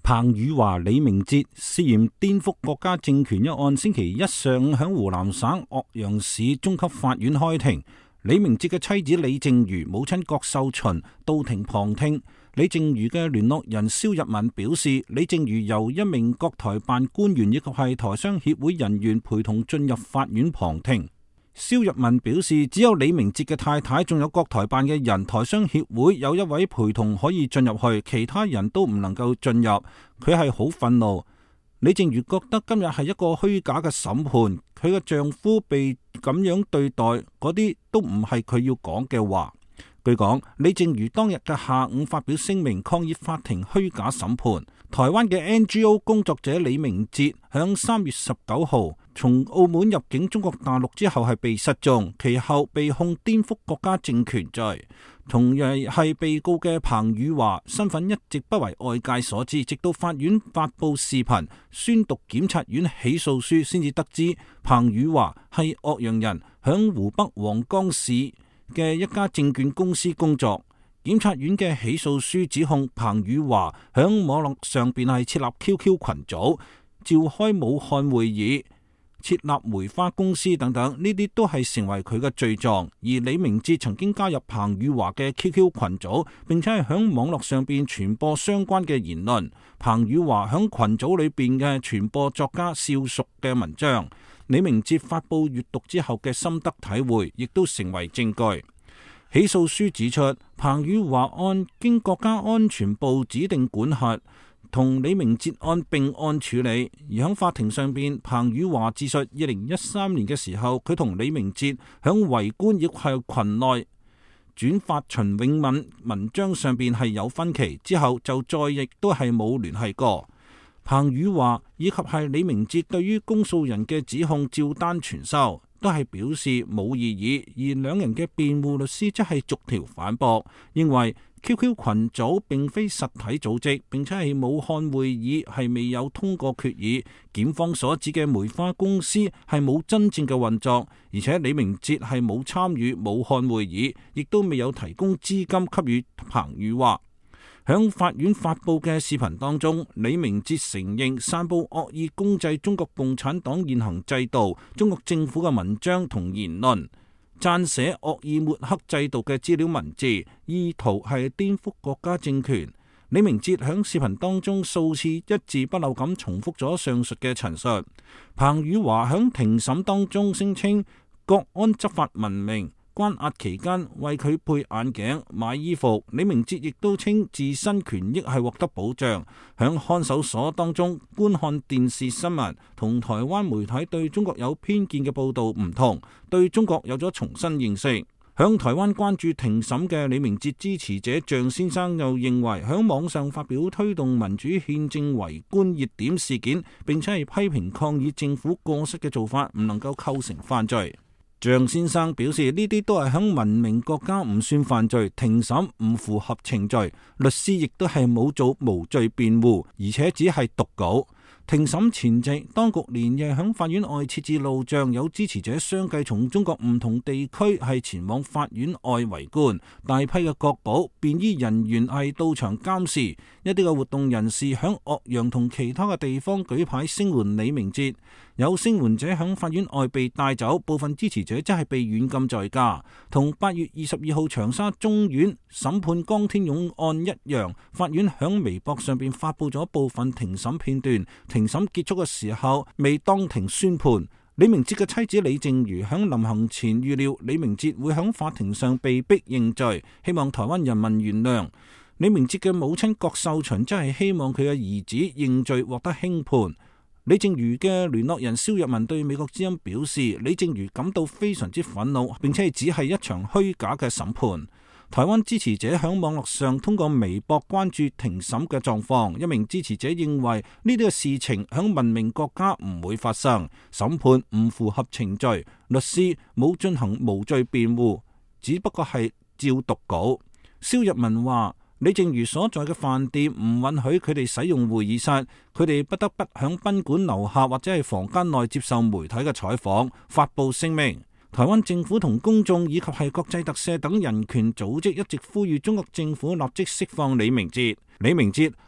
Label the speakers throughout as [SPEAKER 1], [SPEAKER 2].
[SPEAKER 1] 彭宇華、李明哲涉嫌顛覆國家政權一案，星期一上午喺湖南省岳陽市中級法院開庭。李明哲嘅妻子李淨瑜、母親郭秀群到庭旁聽。李淨瑜嘅聯絡人蕭日文表示，李淨瑜由一名國台辦官員以及係台商協會人員陪同進入法院旁聽。蕭日文表示，只有李明哲嘅太太，仲有國台辦嘅人，台商協會有一位陪同可以進入去，其他人都唔能夠進入。佢係好憤怒。李淨瑜覺得今日係一個虛假嘅審判，佢嘅丈夫被咁樣對待，嗰啲都唔係佢要講嘅話。據講，李淨瑜當日嘅下午發表聲明抗議法庭虛假審判。台灣嘅 NGO 工作者李明哲響3月19號從澳門入境中國大陸之後係被失蹤，其後被控顛覆國家政權罪。同樣係被告嘅彭宇華身份一直不為外界所知，直到法院發布視頻宣讀檢察院起訴書，先至得知彭宇華係岳陽人，響湖北黃岡市嘅一家證券公司工作。檢察院嘅起訴書指控彭宇華響網絡上邊係設立 QQ 群組，召開武漢會議，設立梅花公司等等，呢啲都係成為佢嘅罪狀。而李明哲曾經加入彭宇華嘅 QQ 群組，並且係響網絡上邊傳播相關嘅言論。彭宇華響群組裏邊嘅傳播作家邵淑嘅文章，李明哲發佈閱讀之後嘅心得體會，亦都成為證據。起訴書指出，彭宇華案經國家安全部指定管轄，同李明哲案並案處理。而喺法庭上邊，彭宇華自述2013年嘅時候，佢同李明哲響圍觀亦係群內轉發秦永敏文章上邊係有分歧，之後就再亦都係冇聯繫過。彭宇華以及係李明哲對於公訴人嘅指控照單全收，都係表示冇異議，而兩人嘅辯護律師則係逐條反駁，認為 QQ 群組並非實體組織，並且係武漢會議係未有通過決議，檢方所指嘅梅花公司係冇真正嘅運作，而且李明哲係冇參與武漢會議，亦都未有提供資金給予彭宇華。響法院發佈嘅視頻當中，李明哲承認散佈惡意攻擊中國共產黨現行制度、中國政府嘅文章同言論，撰寫惡意抹黑制度嘅資料文字，意圖係顛覆國家政權。李明哲響視頻當中數次一字不漏咁重複咗上述嘅陳述。彭宇華響庭審當中聲稱國安執法文明，關押期間為佢配眼鏡、買衣服。李明哲亦都稱自身權益係獲得保障，響看守所當中觀看電視新聞，同台灣媒體對中國有偏見嘅報道唔同，對中國有咗重新認識。響台灣關注庭審嘅李明哲支持者鄭先生又認為，響網上發表推動民主憲政圍觀熱點事件，並且係批評抗議政府過失嘅做法，唔能夠構成犯罪。鄭先生表示，呢啲都係響文明國家唔算犯罪，庭審唔符合程序，律師亦都係冇做無罪辯護，而且只係讀稿。庭審前夕，當局連夜響法院外設置路障，有支持者相繼從中國唔同地區係前往法院外圍觀，大批嘅國保、便衣人員係到場監視，一啲嘅活動人士響岳陽同其他嘅地方舉牌聲援李明哲，有聲援者響法院外被帶走，部分支持者則係被軟禁在家。同8月22號長沙中院審判江天勇案一樣，法院響微博上邊發布咗部分庭審片段。庭審結束嘅時候，未當庭宣判。李明哲嘅妻子李淨瑜響臨行前預料李明哲會響法庭上被逼認罪，希望台灣人民原諒。李明哲嘅母親郭秀群真係希望佢嘅兒子認罪獲得輕判。李淨瑜嘅聯絡人蕭日文對美國之音表示，李淨瑜感到非常之憤怒，並且只係一場虛假嘅審判。台灣支持者響網絡上通過微博關注庭審嘅狀況，一名支持者認為呢啲嘅事情響文明國家唔會發生，審判唔符合程序，律師冇進行無罪辯護，只不過係照讀稿。蕭日文話，李淨瑜所在嘅飯店唔允許佢哋使用會議室，佢哋不得不響賓館樓下或者係房間內接受媒體嘅採訪，發布聲明。台灣政府同公眾以及係國際特赦等人權組織一直呼籲中國政府立即釋放李明哲。李明哲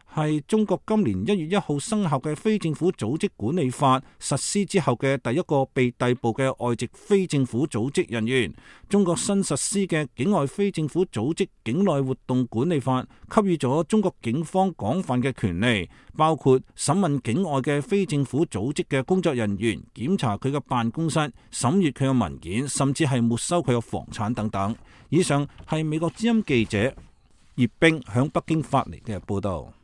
[SPEAKER 1] 係中國今年1月1號生效嘅非政府組織管理法實施之後嘅第一個被逮捕嘅外籍非政府組織人員。中國新實施嘅境外非政府組織境內活動管理法給予咗中國警方廣泛嘅權利，包括審問境外嘅非政府組織嘅工作人員，檢查佢嘅辦公室，審閱佢嘅文件，甚至係沒收佢嘅房產等等。以上係美國之音記者葉冰響北京發嚟嘅報道。